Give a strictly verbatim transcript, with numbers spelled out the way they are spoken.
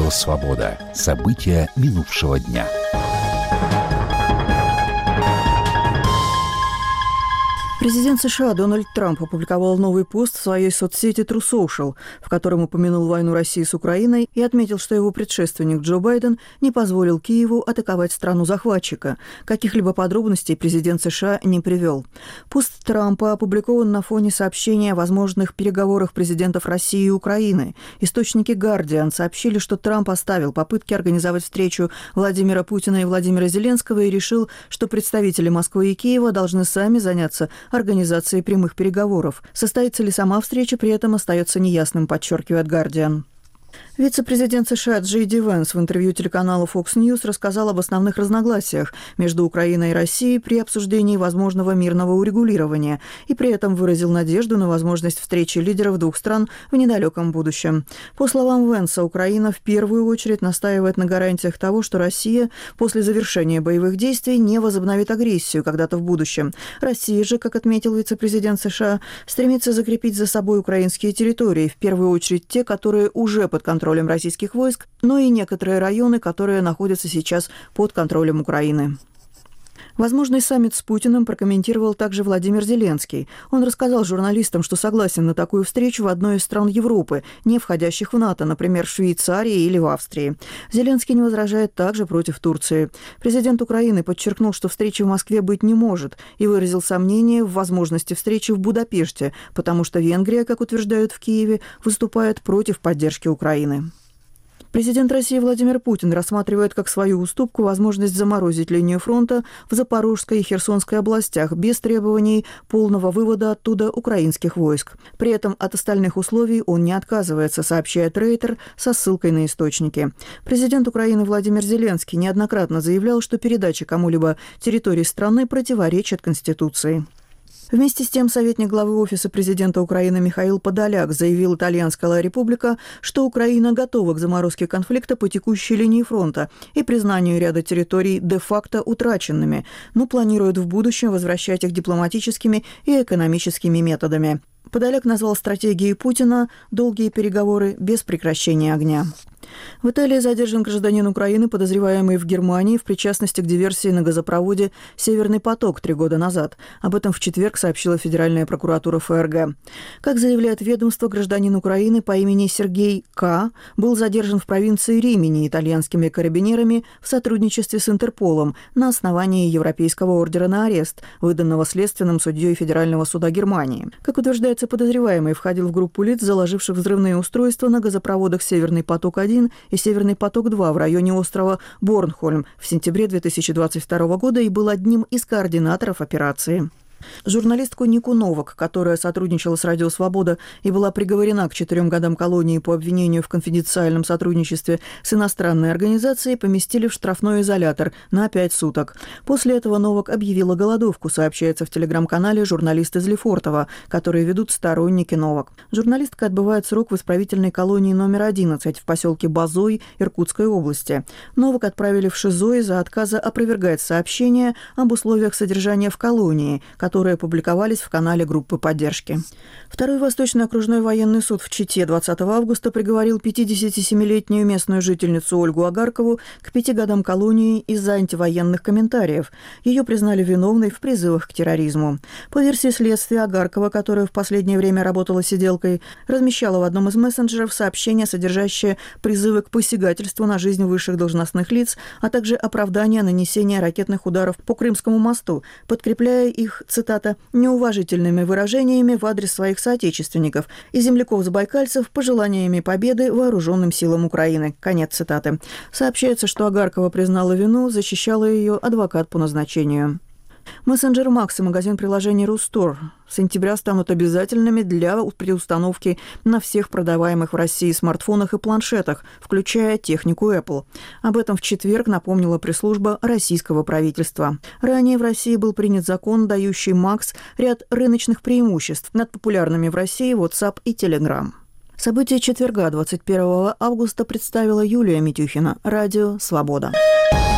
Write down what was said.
Радио «Свобода». События минувшего дня. Президент США Дональд Трамп опубликовал новый пост в своей соцсети True Social, в котором упомянул войну России с Украиной и отметил, что его предшественник Джо Байден не позволил Киеву атаковать страну-захватчика. Каких-либо подробностей президент США не привел. Пост Трампа опубликован на фоне сообщения о возможных переговорах президентов России и Украины. Источники Guardian сообщили, что Трамп оставил попытки организовать встречу Владимира Путина и Владимира Зеленского и решил, что представители Москвы и Киева должны сами заняться организации прямых переговоров. Состоится ли сама встреча, при этом остается неясным, подчеркивает Guardian. Вице-президент США Джей Ди Венс в интервью телеканалу Fox News рассказал об основных разногласиях между Украиной и Россией при обсуждении возможного мирного урегулирования и при этом выразил надежду на возможность встречи лидеров двух стран в недалеком будущем. По словам Венса, Украина в первую очередь настаивает на гарантиях того, что Россия после завершения боевых действий не возобновит агрессию когда-то в будущем. Россия же, как отметил вице-президент США, стремится закрепить за собой украинские территории, в первую очередь те, которые уже под контролем российских войск, но и некоторые районы, которые находятся сейчас под контролем Украины. Возможный саммит с Путиным прокомментировал также Владимир Зеленский. Он рассказал журналистам, что согласен на такую встречу в одной из стран Европы, не входящих в НАТО, например, в Швейцарии или в Австрии. Зеленский не возражает также против Турции. Президент Украины подчеркнул, что встречи в Москве быть не может, и выразил сомнение в возможности встречи в Будапеште, потому что Венгрия, как утверждают в Киеве, выступает против поддержки Украины. Президент России Владимир Путин рассматривает как свою уступку возможность заморозить линию фронта в Запорожской и Херсонской областях без требований полного вывода оттуда украинских войск. При этом от остальных условий он не отказывается, сообщает Рейтер со ссылкой на источники. Президент Украины Владимир Зеленский неоднократно заявлял, что передача кому-либо территории страны противоречит Конституции. Вместе с тем, советник главы Офиса президента Украины Михаил Подоляк заявил итальянской «Ла Република», что Украина готова к заморозке конфликта по текущей линии фронта и признанию ряда территорий де-факто утраченными, но планирует в будущем возвращать их дипломатическими и экономическими методами. Подоляк назвал стратегией Путина «долгие переговоры без прекращения огня». В Италии задержан гражданин Украины, подозреваемый в Германии в причастности к диверсии на газопроводе «Северный поток» три года назад. Об этом в четверг сообщила Федеральная прокуратура эф эр гэ. Как заявляет ведомство, гражданин Украины по имени Сергей К. был задержан в провинции Римини итальянскими карабинерами в сотрудничестве с Интерполом на основании Европейского ордера на арест, выданного следственным судьей Федерального суда Германии. Как утверждается, подозреваемый входил в группу лиц, заложивших взрывные устройства на газопроводах «Северный поток-один» и «Северный поток-два» в районе острова Борнхольм в сентябре две тысячи двадцать второго года и был одним из координаторов операции. Журналистку Нику Новак, которая сотрудничала с «Радио Свобода» и была приговорена к четырем годам колонии по обвинению в конфиденциальном сотрудничестве с иностранной организацией, поместили в штрафной изолятор на пять суток. После этого Новак объявила голодовку, сообщается в телеграм-канале журналист из Лефортово, которые ведут сторонники Новак. Журналистка отбывает срок в исправительной колонии номер одиннадцать в поселке Базой Иркутской области. Новак отправили в ШИЗО из-за отказа опровергать сообщения об условиях содержания в колонии, которые публиковались в канале группы поддержки. Второй Восточный окружной военный суд в Чите двадцатого августа приговорил пятидесятисемилетнюю местную жительницу Ольгу Агаркову к пяти годам колонии из-за антивоенных комментариев. Ее признали виновной в призывах к терроризму. По версии следствия, Агаркова, которая в последнее время работала сиделкой, размещала в одном из мессенджеров сообщения, содержащие призывы к посягательству на жизнь высших должностных лиц, а также оправдание нанесения ракетных ударов по Крымскому мосту, подкрепляя их, цитата, «неуважительными выражениями в адрес своих соотечественников и земляков-забайкальцев пожеланиями победы вооруженным силам Украины». Конец цитаты. Сообщается, что Агаркова признала вину, защищала ее адвокат по назначению. Мессенджер Макс и магазин приложений Рустор с сентября станут обязательными для переустановки на всех продаваемых в России смартфонах и планшетах, включая технику Apple. Об этом в четверг напомнила пресс-служба российского правительства. Ранее в России был принят закон, дающий Макс ряд рыночных преимуществ над популярными в России WhatsApp и Telegram. События четверга, двадцать первого августа, представила Юлия Митюхина. Радио «Свобода».